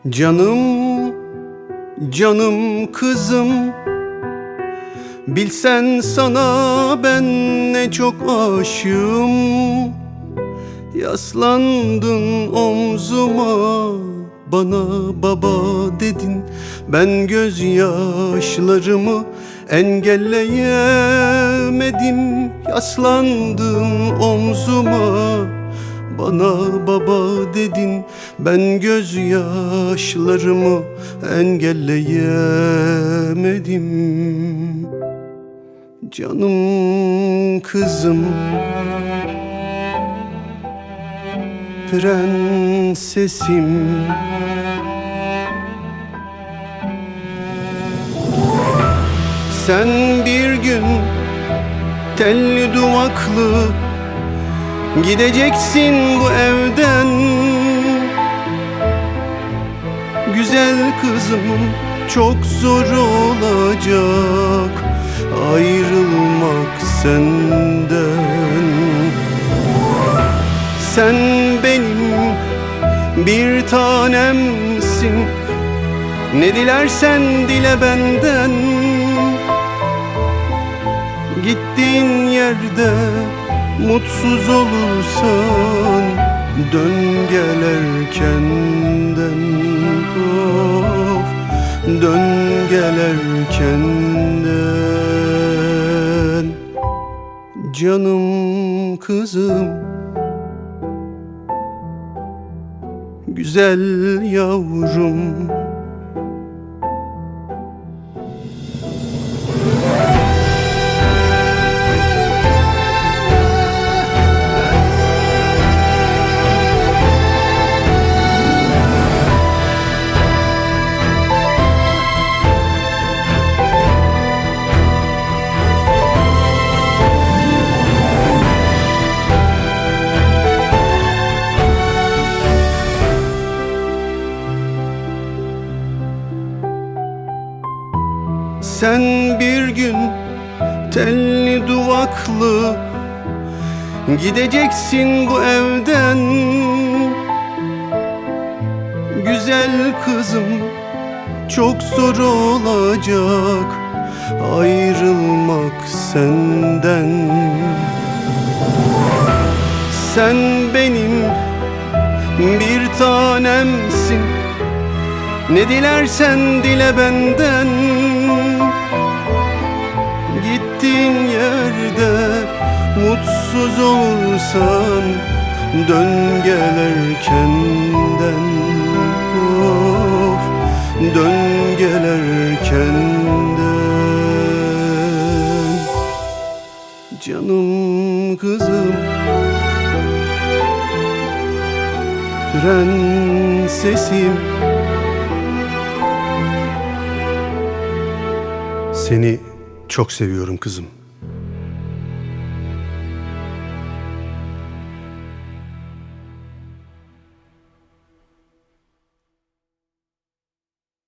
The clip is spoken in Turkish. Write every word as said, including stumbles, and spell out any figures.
Canım, canım kızım, bilsen sana ben ne çok aşığım. Yaslandın omzuma, bana baba dedin. Ben gözyaşlarımı engelleyemedim. Yaslandın omzuma, bana baba dedin. Ben gözyaşlarımı engelleyemedim. Canım kızım, prensesim, sen bir gün telli duvaklı gideceksin bu evden. Güzel kızım, çok zor olacak ayrılmak senden. Sen benim bir tanemsin, ne dilersen dile benden. Gittiğin yerde mutsuz olursan dön gel erkenden. Of, dön gel erkenden. Canım kızım, güzel yavrum. Sen bir gün telli duvaklı gideceksin bu evden. Güzel kızım, çok zor olacak ayrılmak senden. Sen benim bir tanemsin, ne dilersen dile benden. Gittiğin yerde mutsuz olursan dön gel erkenden. Of, dön gel erkenden. Canım kızım, prensesim, seni çok seviyorum kızım.